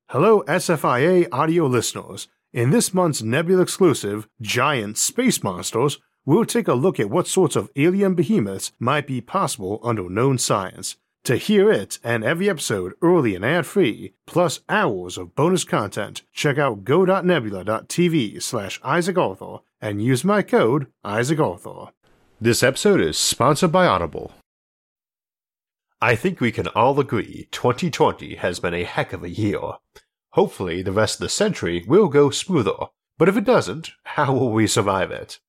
Hello SFIA audio listeners. In this month's Nebula exclusive, Giant Space Monsters, we'll take a look at what sorts of alien behemoths might be possible under known science. To hear it and every episode early and ad-free, plus hours of bonus content, check out go.nebula.tv/IsaacArthur and use my code IsaacArthur. This episode is sponsored by Audible. I think we can all agree 2020 has been a heck of a year. Hopefully the rest of the century will go smoother, but if it doesn't, how will we survive it?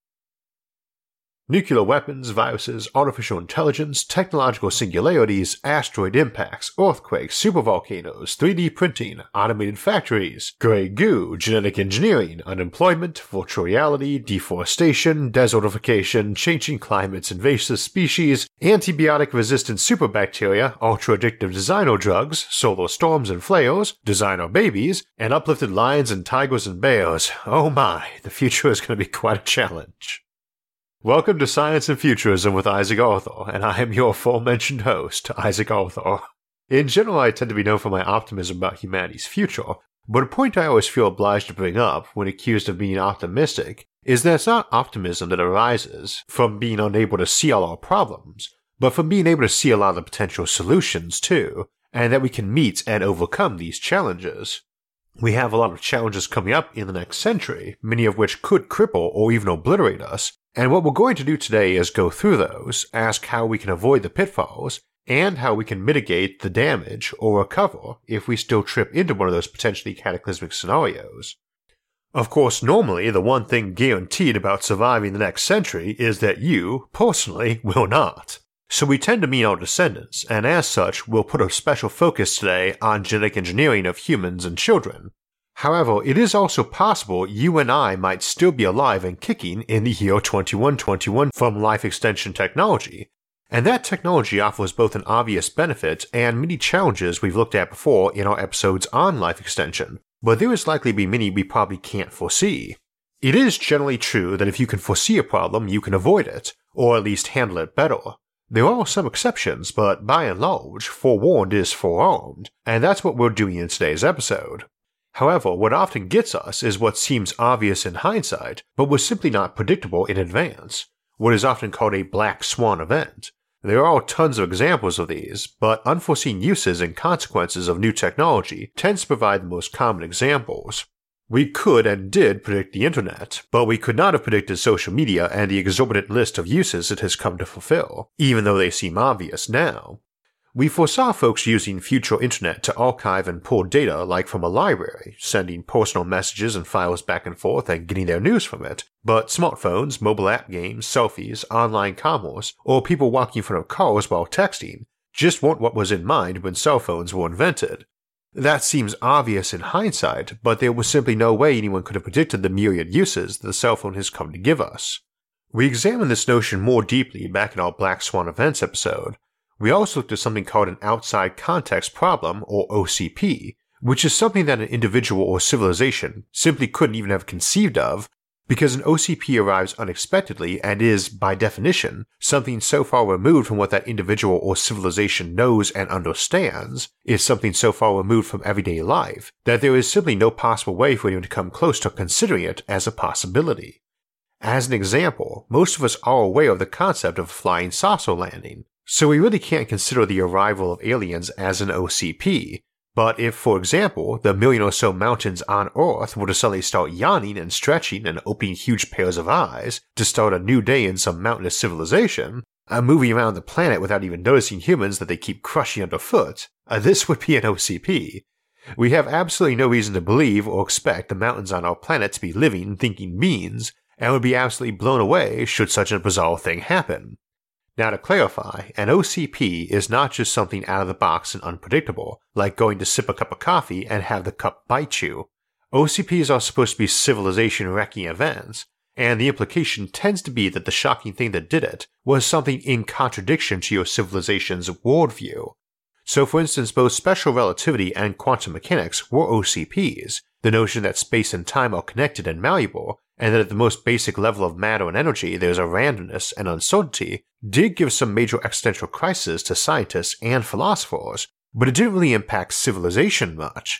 Nuclear weapons, viruses, artificial intelligence, technological singularities, asteroid impacts, earthquakes, supervolcanoes, 3D printing, automated factories, grey goo, genetic engineering, unemployment, virtual reality, deforestation, desertification, changing climates, invasive species, antibiotic-resistant superbacteria, ultra-addictive designer drugs, solar storms and flares, designer babies, and uplifted lions and tigers and bears. Oh my, the future is going to be quite a challenge. Welcome to Science and Futurism with Isaac Arthur, and I am your aforementioned host, Isaac Arthur. In general, I tend to be known for my optimism about humanity's future, but a point I always feel obliged to bring up when accused of being optimistic is that it's not optimism that arises from being unable to see all our problems, but from being able to see a lot of the potential solutions too, and that we can meet and overcome these challenges. We have a lot of challenges coming up in the next century, many of which could cripple or even obliterate us, and what we're going to do today is go through those, ask how we can avoid the pitfalls, and how we can mitigate the damage or recover if we still trip into one of those potentially cataclysmic scenarios. Of course, normally the one thing guaranteed about surviving the next century is that you, personally, will not. So we tend to meet our descendants, and as such, we'll put a special focus today on genetic engineering of humans and children. However, it is also possible you and I might still be alive and kicking in the year 2121 from life extension technology, and that technology offers both an obvious benefit and many challenges we've looked at before in our episodes on life extension, but there is likely to be many we probably can't foresee. It is generally true that if you can foresee a problem, you can avoid it, or at least handle it better. There are some exceptions, but by and large, forewarned is forearmed, and that's what we're doing in today's episode. However, what often gets us is what seems obvious in hindsight, but was simply not predictable in advance, what is often called a black swan event. There are tons of examples of these, but unforeseen uses and consequences of new technology tends to provide the most common examples. We could and did predict the internet, but we could not have predicted social media and the exorbitant list of uses it has come to fulfill, even though they seem obvious now. We foresaw folks using future internet to archive and pull data like from a library, sending personal messages and files back and forth and getting their news from it, but smartphones, mobile app games, selfies, online commerce, or people walking in front of cars while texting just weren't what was in mind when cell phones were invented. That seems obvious in hindsight, but there was simply no way anyone could have predicted the myriad uses that the cell phone has come to give us. We examined this notion more deeply back in our Black Swan Events episode. We also looked at something called an outside context problem, or OCP, which is something that an individual or civilization simply couldn't even have conceived of, because an OCP arrives unexpectedly and is, by definition, something so far removed from what that individual or civilization knows and understands, is something so far removed from everyday life, that there is simply no possible way for anyone to come close to considering it as a possibility. As an example, most of us are aware of the concept of a flying saucer landing, so we really can't consider the arrival of aliens as an OCP, but if, for example, the million or so mountains on Earth were to suddenly start yawning and stretching and opening huge pairs of eyes to start a new day in some mountainous civilization, moving around the planet without even noticing humans that they keep crushing underfoot, this would be an OCP. We have absolutely no reason to believe or expect the mountains on our planet to be living, thinking beings, and would be absolutely blown away should such a bizarre thing happen. Now to clarify, an OCP is not just something out of the box and unpredictable, like going to sip a cup of coffee and have the cup bite you. OCPs are supposed to be civilization-wrecking events, and the implication tends to be that the shocking thing that did it was something in contradiction to your civilization's worldview. So for instance, both special relativity and quantum mechanics were OCPs, the notion that space and time are connected and malleable, and that at the most basic level of matter and energy there's a randomness and uncertainty, did give some major existential crises to scientists and philosophers, but it didn't really impact civilization much.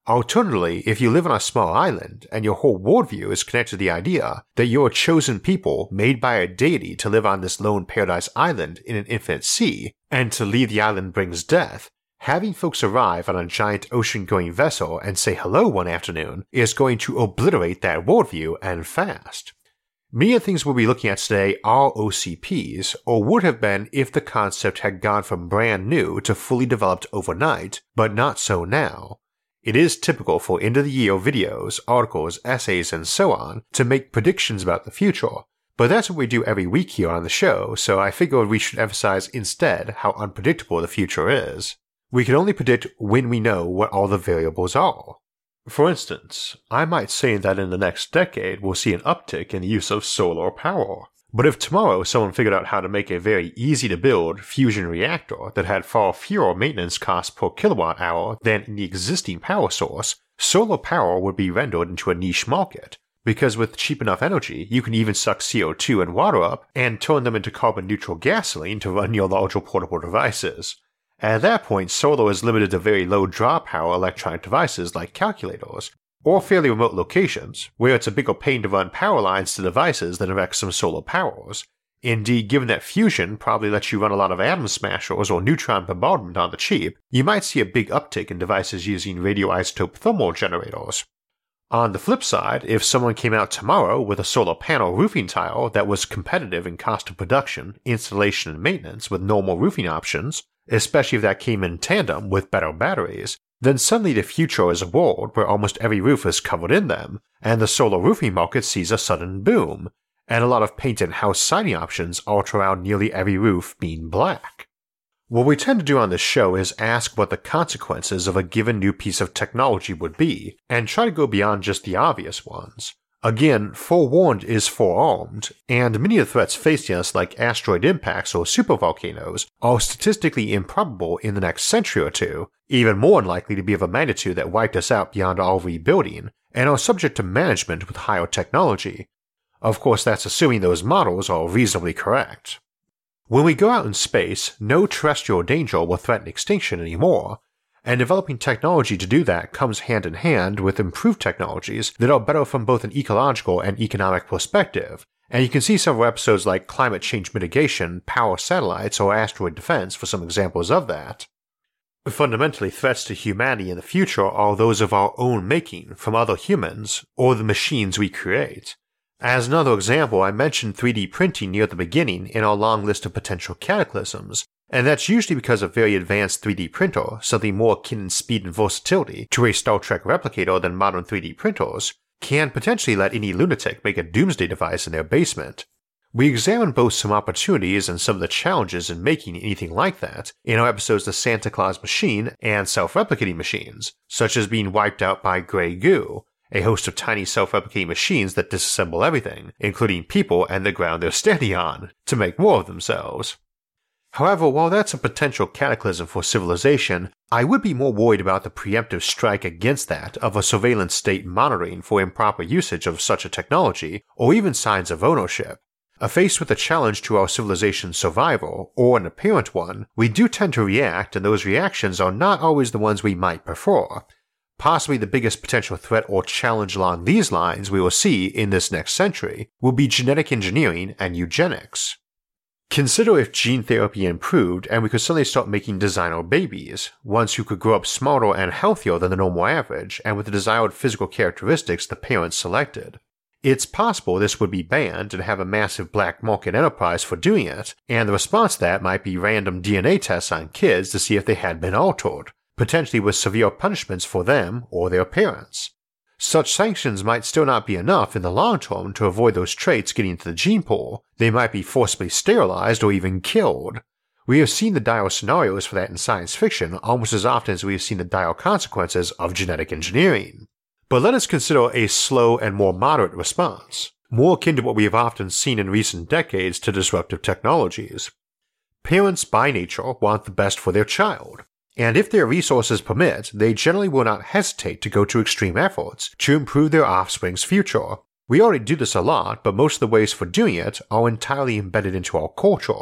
Alternatively, if you live on a small island and your whole worldview is connected to the idea that you're a chosen people made by a deity to live on this lone paradise island in an infinite sea, and to leave the island brings death, having folks arrive on a giant ocean-going vessel and say hello one afternoon is going to obliterate that worldview and fast. Many of the things we'll be looking at today are OCPs, or would have been if the concept had gone from brand new to fully developed overnight, but not so now. It is typical for end-of-the-year videos, articles, essays, and so on to make predictions about the future, but that's what we do every week here on the show, so I figured we should emphasize instead how unpredictable the future is. We can only predict when we know what all the variables are. For instance, I might say that in the next decade we'll see an uptick in the use of solar power. But if tomorrow someone figured out how to make a very easy-to-build fusion reactor that had far fewer maintenance costs per kilowatt hour than in the existing power source, solar power would be rendered into a niche market, because with cheap enough energy you can even suck CO2 and water up and turn them into carbon-neutral gasoline to run your larger portable devices. At that point, solar is limited to very low draw power electronic devices like calculators, or fairly remote locations, where it's a bigger pain to run power lines to devices than erect some solar powers. Indeed, given that fusion probably lets you run a lot of atom smashers or neutron bombardment on the cheap, you might see a big uptick in devices using radioisotope thermal generators. On the flip side, if someone came out tomorrow with a solar panel roofing tile that was competitive in cost of production, installation, and maintenance with normal roofing options, especially if that came in tandem with better batteries, then suddenly the future is a world where almost every roof is covered in them, and the solar roofing market sees a sudden boom, and a lot of paint and house siding options alter around nearly every roof being black. What we tend to do on this show is ask what the consequences of a given new piece of technology would be, and try to go beyond just the obvious ones. Again, forewarned is forearmed, and many of the threats facing us like asteroid impacts or supervolcanoes are statistically improbable in the next century or two, even more unlikely to be of a magnitude that wiped us out beyond all rebuilding, and are subject to management with higher technology. Of course, that's assuming those models are reasonably correct. When we go out in space, no terrestrial danger will threaten extinction anymore, and developing technology to do that comes hand in hand with improved technologies that are better from both an ecological and economic perspective, and you can see several episodes like climate change mitigation, power satellites, or asteroid defense for some examples of that. Fundamentally, threats to humanity in the future are those of our own making from other humans, or the machines we create. As another example, I mentioned 3D printing near the beginning in our long list of potential cataclysms, and that's usually because a very advanced 3D printer, something more akin in speed and versatility to a Star Trek replicator than modern 3D printers, can potentially let any lunatic make a doomsday device in their basement. We examine both some opportunities and some of the challenges in making anything like that in our episodes The Santa Claus Machine and Self-Replicating Machines, such as being wiped out by Grey Goo, a host of tiny self-replicating machines that disassemble everything, including people and the ground they're standing on, to make more of themselves. However, while that's a potential cataclysm for civilization, I would be more worried about the preemptive strike against that of a surveillance state monitoring for improper usage of such a technology, or even signs of ownership. Faced with a challenge to our civilization's survival, or an apparent one, we do tend to react, and those reactions are not always the ones we might prefer. Possibly the biggest potential threat or challenge along these lines we will see in this next century will be genetic engineering and eugenics. Consider if gene therapy improved and we could suddenly start making designer babies, ones who could grow up smarter and healthier than the normal average and with the desired physical characteristics the parents selected. It's possible this would be banned and have a massive black market enterprise for doing it, and the response to that might be random DNA tests on kids to see if they had been altered, potentially with severe punishments for them or their parents. Such sanctions might still not be enough in the long term to avoid those traits getting into the gene pool. They might be forcibly sterilized or even killed. We have seen the dire scenarios for that in science fiction almost as often as we have seen the dire consequences of genetic engineering. But let us consider a slow and more moderate response, more akin to what we have often seen in recent decades to disruptive technologies. Parents by nature want the best for their child, and if their resources permit, they generally will not hesitate to go to extreme efforts to improve their offspring's future. We already do this a lot, but most of the ways for doing it are entirely embedded into our culture.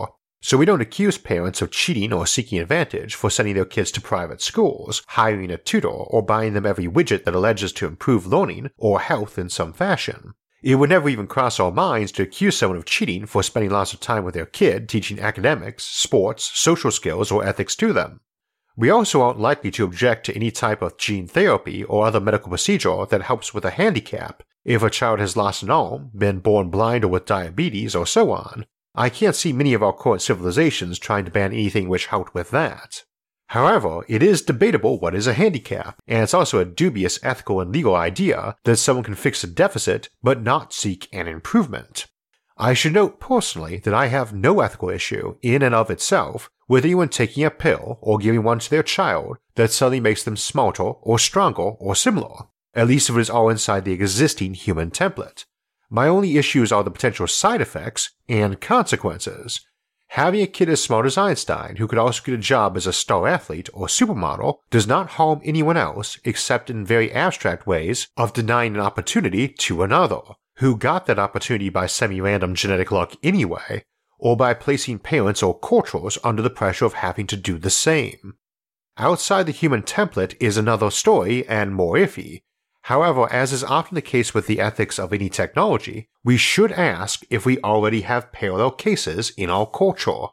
So we don't accuse parents of cheating or seeking advantage for sending their kids to private schools, hiring a tutor, or buying them every widget that alleges to improve learning or health in some fashion. It would never even cross our minds to accuse someone of cheating for spending lots of time with their kid teaching academics, sports, social skills, or ethics to them. We also aren't likely to object to any type of gene therapy or other medical procedure that helps with a handicap if a child has lost an arm, been born blind or with diabetes, or so on. I can't see many of our current civilizations trying to ban anything which helped with that. However, it is debatable what is a handicap, and it's also a dubious ethical and legal idea that someone can fix a deficit but not seek an improvement. I should note personally that I have no ethical issue in and of itself with anyone taking a pill or giving one to their child that suddenly makes them smarter or stronger or similar, at least if it is all inside the existing human template. My only issues are the potential side effects and consequences. Having a kid as smart as Einstein who could also get a job as a star athlete or supermodel does not harm anyone else except in very abstract ways of denying an opportunity to another, who got that opportunity by semi-random genetic luck anyway, or by placing parents or cultures under the pressure of having to do the same. Outside the human template is another story and more iffy. However, as is often the case with the ethics of any technology, we should ask if we already have parallel cases in our culture.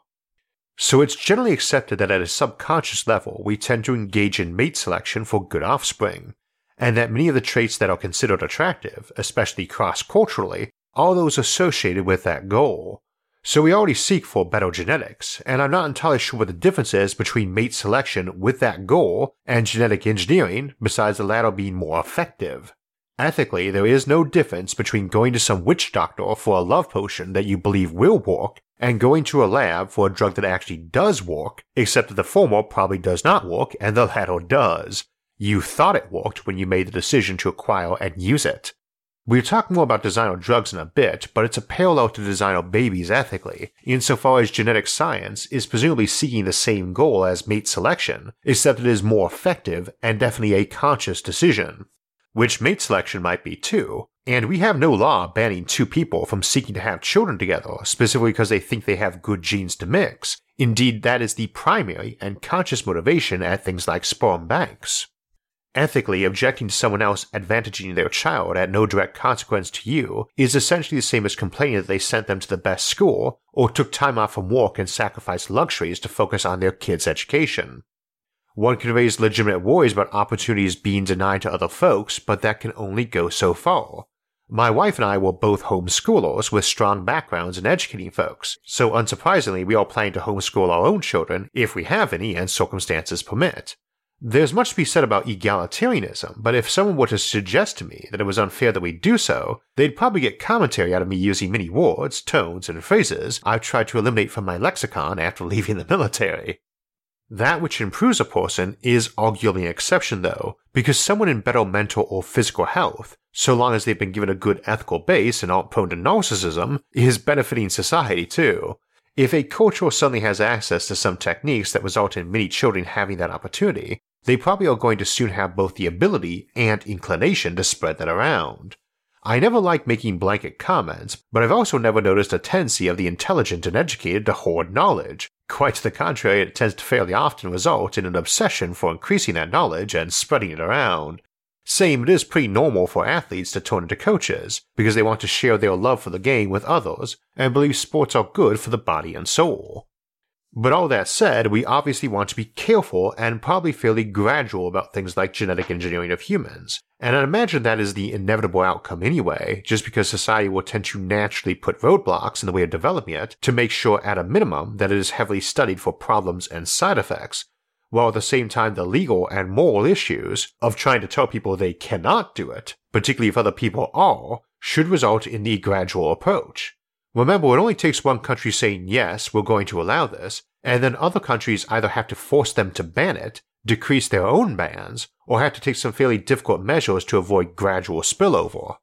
So it's generally accepted that at a subconscious level we tend to engage in mate selection for good offspring, and that many of the traits that are considered attractive, especially cross-culturally, are those associated with that goal. So we already seek for better genetics, and I'm not entirely sure what the difference is between mate selection with that goal and genetic engineering, besides the latter being more effective. Ethically, there is no difference between going to some witch doctor for a love potion that you believe will work and going to a lab for a drug that actually does work, except that the former probably does not work and the latter does. You thought it worked when you made the decision to acquire and use it. We'll talk more about designer drugs in a bit, but it's a parallel to designer babies ethically, insofar as genetic science is presumably seeking the same goal as mate selection, except it is more effective and definitely a conscious decision. Which mate selection might be too, and we have no law banning two people from seeking to have children together specifically because they think they have good genes to mix. Indeed, that is the primary and conscious motivation at things like sperm banks. Ethically, objecting to someone else advantaging their child at no direct consequence to you is essentially the same as complaining that they sent them to the best school or took time off from work and sacrificed luxuries to focus on their kids' education. One can raise legitimate worries about opportunities being denied to other folks, but that can only go so far. My wife and I were both homeschoolers with strong backgrounds in educating folks, so unsurprisingly we are planning to homeschool our own children if we have any and circumstances permit. There's much to be said about egalitarianism, but if someone were to suggest to me that it was unfair that we do so, they'd probably get commentary out of me using many words, tones, and phrases I've tried to eliminate from my lexicon after leaving the military. That which improves a person is arguably an exception though, because someone in better mental or physical health, so long as they've been given a good ethical base and aren't prone to narcissism, is benefiting society too. If a culture suddenly has access to some techniques that result in many children having that opportunity, they probably are going to soon have both the ability and inclination to spread that around. I never like making blanket comments, but I've also never noticed a tendency of the intelligent and educated to hoard knowledge. Quite to the contrary, it tends to fairly often result in an obsession for increasing that knowledge and spreading it around. Same, it is pretty normal for athletes to turn into coaches, because they want to share their love for the game with others, and believe sports are good for the body and soul. But all that said, we obviously want to be careful and probably fairly gradual about things like genetic engineering of humans, and I imagine that is the inevitable outcome anyway, just because society will tend to naturally put roadblocks in the way of developing it to make sure at a minimum that it is heavily studied for problems and side effects, while at the same time the legal and moral issues of trying to tell people they cannot do it, particularly if other people are, should result in the gradual approach. Remember, it only takes one country saying yes, we're going to allow this, and then other countries either have to force them to ban it, decrease their own bans, or have to take some fairly difficult measures to avoid gradual spillover.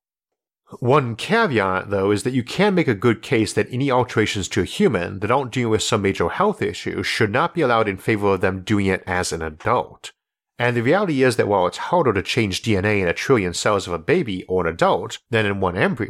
One caveat, though, is that you can make a good case that any alterations to a human that aren't dealing with some major health issue should not be allowed in favor of them doing it as an adult. And the reality is that while it's harder to change DNA in 1 trillion cells of a baby or an adult than in one embryo,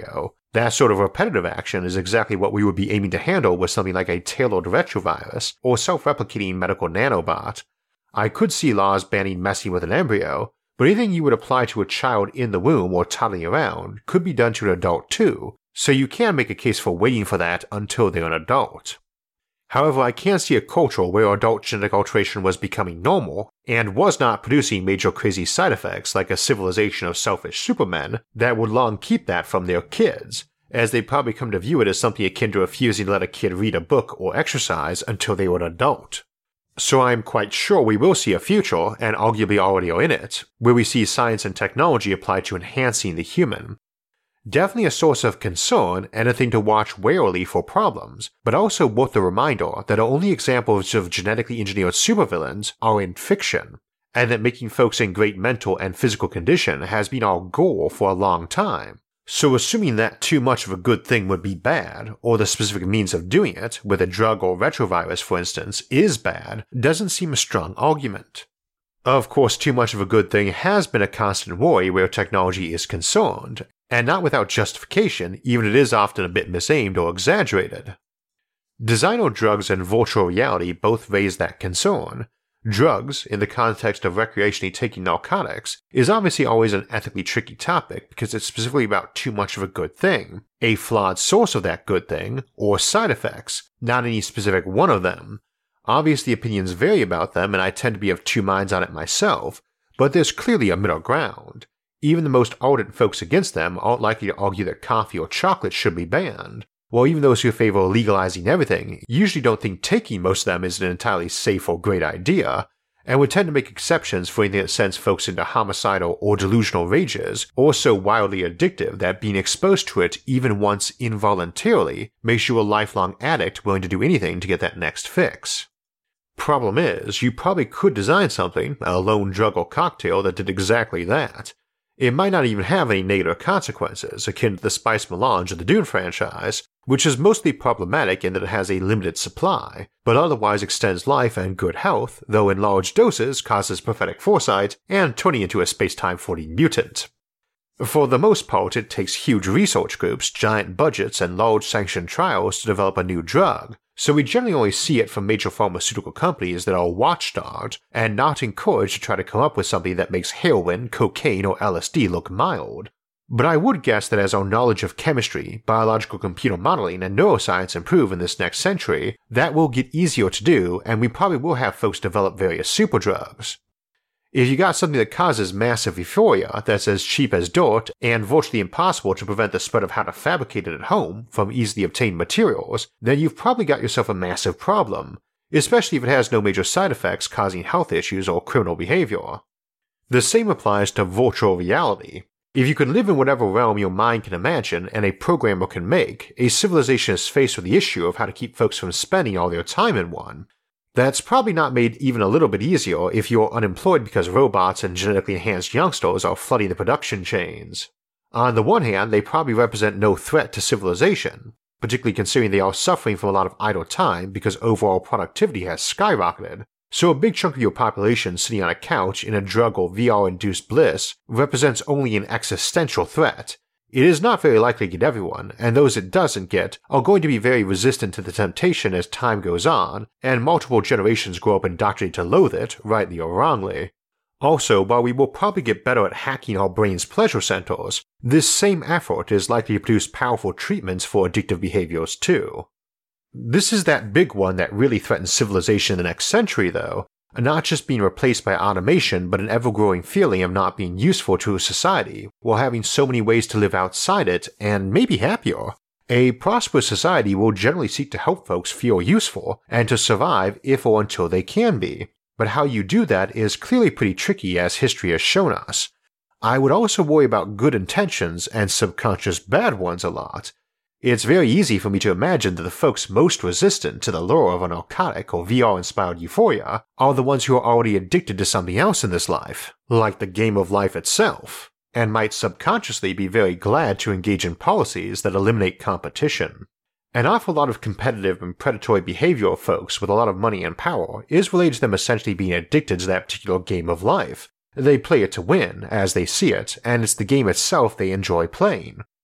That sort of repetitive action is exactly what we would be aiming to handle with something like a tailored retrovirus or self-replicating medical nanobot. I could see laws banning messing with an embryo, but anything you would apply to a child in the womb or toddling around could be done to an adult too, so you can make a case for waiting for that until they're an adult. However, I can see a culture where adult genetic alteration was becoming normal and was not producing major crazy side effects like a civilization of selfish supermen that would long keep that from their kids, as they probably come to view it as something akin to refusing to let a kid read a book or exercise until they were an adult. So I'm quite sure we will see a future, and arguably already are in it, where we see science and technology applied to enhancing the human. Definitely a source of concern and a thing to watch warily for problems, but also worth the reminder that our only examples of genetically engineered supervillains are in fiction, and that making folks in great mental and physical condition has been our goal for a long time. So assuming that too much of a good thing would be bad, or the specific means of doing it, with a drug or retrovirus for instance, is bad, doesn't seem a strong argument. Of course, too much of a good thing has been a constant worry where technology is concerned, and not without justification, even if it is often a bit misaimed or exaggerated. Designer drugs and virtual reality both raise that concern. Drugs, in the context of recreationally taking narcotics, is obviously always an ethically tricky topic because it's specifically about too much of a good thing, a flawed source of that good thing, or side effects, not any specific one of them. Obviously opinions vary about them and I tend to be of two minds on it myself, but there's clearly a middle ground. Even the most ardent folks against them aren't likely to argue that coffee or chocolate should be banned, while even those who favor legalizing everything usually don't think taking most of them is an entirely safe or great idea, and would tend to make exceptions for anything that sends folks into homicidal or delusional rages, or so wildly addictive that being exposed to it even once involuntarily makes you a lifelong addict willing to do anything to get that next fix. Problem is, you probably could design something, a lone drug or cocktail that did exactly that. It might not even have any negative consequences, akin to the Spice Melange of the Dune franchise, which is mostly problematic in that it has a limited supply, but otherwise extends life and good health, though in large doses causes prophetic foresight and turning into a space-time floating mutant. For the most part, it takes huge research groups, giant budgets, and large sanctioned trials to develop a new drug, so we generally only see it from major pharmaceutical companies that are watchdogged and not encouraged to try to come up with something that makes heroin, cocaine, or LSD look mild. But I would guess that as our knowledge of chemistry, biological computer modeling, and neuroscience improve in this next century, that will get easier to do, and we probably will have folks develop various superdrugs. If you got something that causes massive euphoria that's as cheap as dirt and virtually impossible to prevent the spread of how to fabricate it at home from easily obtained materials, then you've probably got yourself a massive problem, especially if it has no major side effects causing health issues or criminal behavior. The same applies to virtual reality. If you can live in whatever realm your mind can imagine and a programmer can make, a civilization is faced with the issue of how to keep folks from spending all their time in one. That's probably not made even a little bit easier if you're unemployed because robots and genetically enhanced youngsters are flooding the production chains. On the one hand, they probably represent no threat to civilization, particularly considering they are suffering from a lot of idle time because overall productivity has skyrocketed, so a big chunk of your population sitting on a couch in a drug or VR-induced bliss represents only an existential threat. It is not very likely to get everyone, and those it doesn't get are going to be very resistant to the temptation as time goes on, and multiple generations grow up indoctrinated to loathe it, rightly or wrongly. Also, while we will probably get better at hacking our brain's pleasure centers, this same effort is likely to produce powerful treatments for addictive behaviors too. This is that big one that really threatens civilization in the next century though, not just being replaced by automation but an ever-growing feeling of not being useful to a society while having so many ways to live outside it and maybe happier. A prosperous society will generally seek to help folks feel useful and to survive if or until they can be, but how you do that is clearly pretty tricky as history has shown us. I would also worry about good intentions and subconscious bad ones a lot. It's very easy for me to imagine that the folks most resistant to the lure of a narcotic or VR-inspired euphoria are the ones who are already addicted to something else in this life, like the game of life itself, and might subconsciously be very glad to engage in policies that eliminate competition. An awful lot of competitive and predatory behavior of folks with a lot of money and power is related to them essentially being addicted to that particular game of life. They play it to win, as they see it, and it's the game itself they enjoy playing.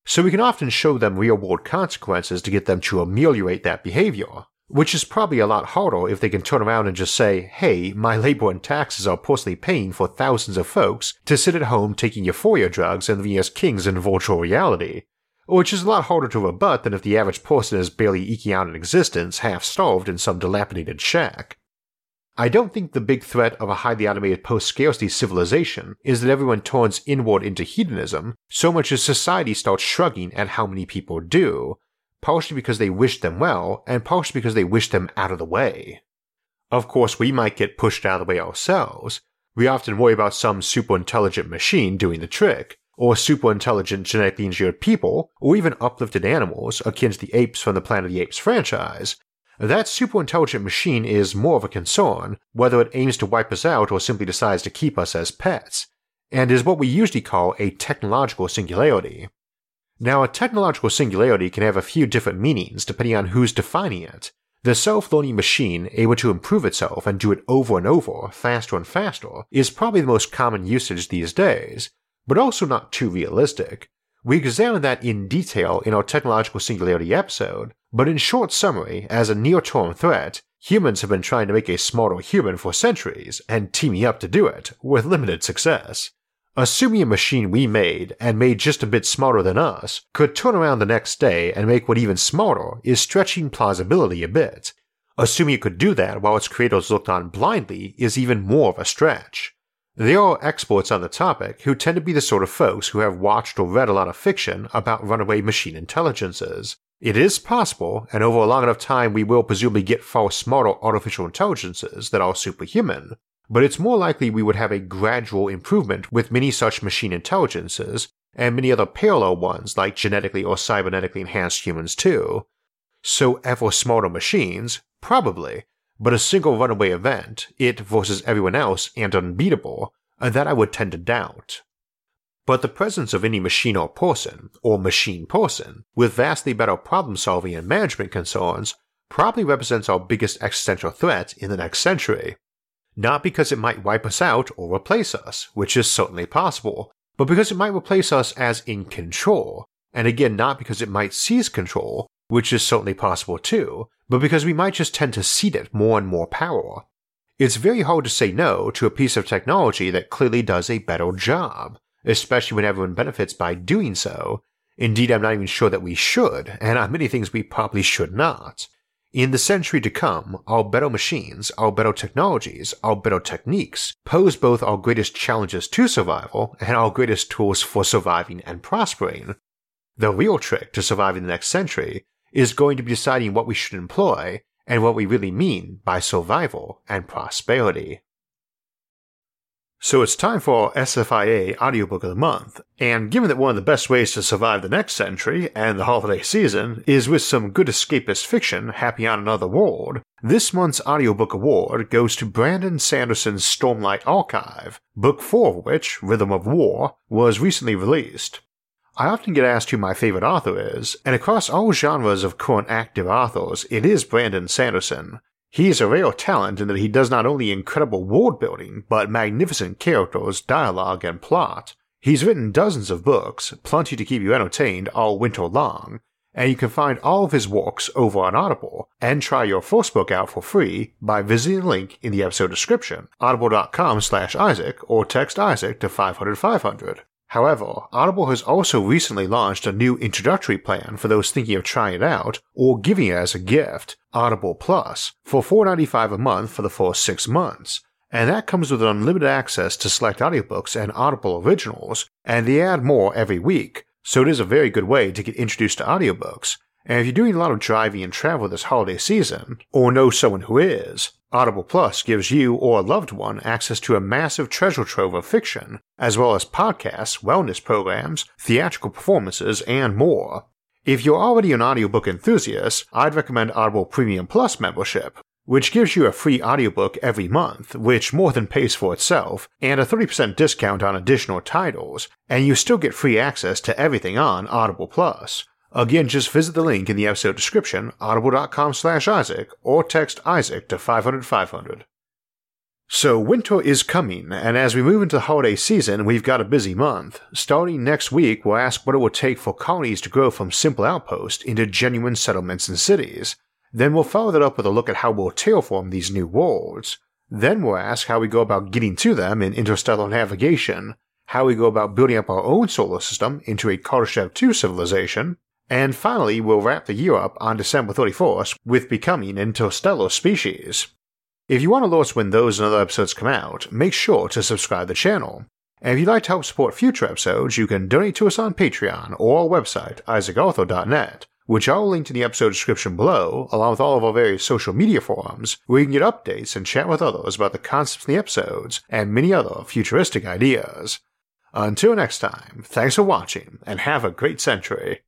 so we can often show them real-world consequences to get them to ameliorate that behavior, which is probably a lot harder if they can turn around and just say, hey, my labor and taxes are personally paying for thousands of folks to sit at home taking euphoria drugs and living as kings in virtual reality, which is a lot harder to rebut than if the average person is barely eking out an existence half-starved in some dilapidated shack. I don't think the big threat of a highly automated post-scarcity civilization is that everyone turns inward into hedonism so much as society starts shrugging at how many people do, partially because they wish them well and partially because they wish them out of the way. Of course, we might get pushed out of the way ourselves. We often worry about some super-intelligent machine doing the trick, or super-intelligent genetically engineered people, or even uplifted animals akin to the apes from the Planet of the Apes franchise. That super-intelligent machine is more of a concern, whether it aims to wipe us out or simply decides to keep us as pets, and is what we usually call a technological singularity. Now, a technological singularity can have a few different meanings depending on who's defining it. The self-learning machine able to improve itself and do it over and over, faster and faster, is probably the most common usage these days, but also not too realistic. We examined that in detail in our technological singularity episode, but in short summary, as a near-term threat, humans have been trying to make a smarter human for centuries, and teaming up to do it, with limited success. Assuming a machine we made, and made just a bit smarter than us, could turn around the next day and make one even smarter is stretching plausibility a bit. Assuming it could do that while its creators looked on blindly is even more of a stretch. There are experts on the topic who tend to be the sort of folks who have watched or read a lot of fiction about runaway machine intelligences. It is possible, and over a long enough time we will presumably get far smarter artificial intelligences that are superhuman, but it's more likely we would have a gradual improvement with many such machine intelligences, and many other parallel ones like genetically or cybernetically enhanced humans too. So ever smarter machines? Probably. But a single runaway event, it versus everyone else and unbeatable, that I would tend to doubt. But the presence of any machine or machine person, with vastly better problem solving and management concerns, probably represents our biggest existential threat in the next century. Not because it might wipe us out or replace us, which is certainly possible, but because it might replace us as in control, and again not because it might seize control, which is certainly possible too, but because we might just tend to cede it more and more power. It's very hard to say no to a piece of technology that clearly does a better job, especially when everyone benefits by doing so. Indeed, I'm not even sure that we should, and on many things we probably should not. In the century to come, our better machines, our better technologies, our better techniques pose both our greatest challenges to survival and our greatest tools for surviving and prospering. The real trick to surviving the next century is going to be deciding what we should employ and what we really mean by survival and prosperity. So it's time for our SFIA Audiobook of the Month, and given that one of the best ways to survive the next century and the holiday season is with some good escapist fiction happening on another world, this month's audiobook award goes to Brandon Sanderson's Stormlight Archive, Book 4 of which, Rhythm of War, was recently released. I often get asked who my favorite author is, and across all genres of current active authors, it is Brandon Sanderson. He is a rare talent in that he does not only incredible world building, but magnificent characters, dialogue, and plot. He's written dozens of books, plenty to keep you entertained all winter long, and you can find all of his works over on Audible, and try your first book out for free by visiting the link in the episode description, audible.com/Isaac, or text Isaac to 500-500. However, Audible has also recently launched a new introductory plan for those thinking of trying it out or giving it as a gift, Audible Plus, for $4.95 a month for the first 6 months, and that comes with unlimited access to select audiobooks and Audible originals, and they add more every week, so it is a very good way to get introduced to audiobooks. And if you're doing a lot of driving and travel this holiday season, or know someone who is, Audible Plus gives you or a loved one access to a massive treasure trove of fiction, as well as podcasts, wellness programs, theatrical performances, and more. If you're already an audiobook enthusiast, I'd recommend Audible Premium Plus membership, which gives you a free audiobook every month, which more than pays for itself, and a 30% discount on additional titles, and you still get free access to everything on Audible Plus. Again, just visit the link in the episode description, audible.com/Isaac, or text Isaac to 500-500. So winter is coming, and as we move into the holiday season, we've got a busy month. Starting next week, we'll ask what it will take for colonies to grow from simple outposts into genuine settlements and cities. Then we'll follow that up with a look at how we'll terraform these new worlds. Then we'll ask how we go about getting to them in interstellar navigation, how we go about building up our own solar system into a Kardashev 2 civilization, and finally we'll wrap the year up on December 31st with becoming an interstellar species. If you want alerts when those and other episodes come out, make sure to subscribe to the channel. And if you'd like to help support future episodes, you can donate to us on Patreon or our website, isaacarthur.net, which I'll link to the episode description below, along with all of our various social media forums, where you can get updates and chat with others about the concepts in the episodes and many other futuristic ideas. Until next time, thanks for watching, and have a great century.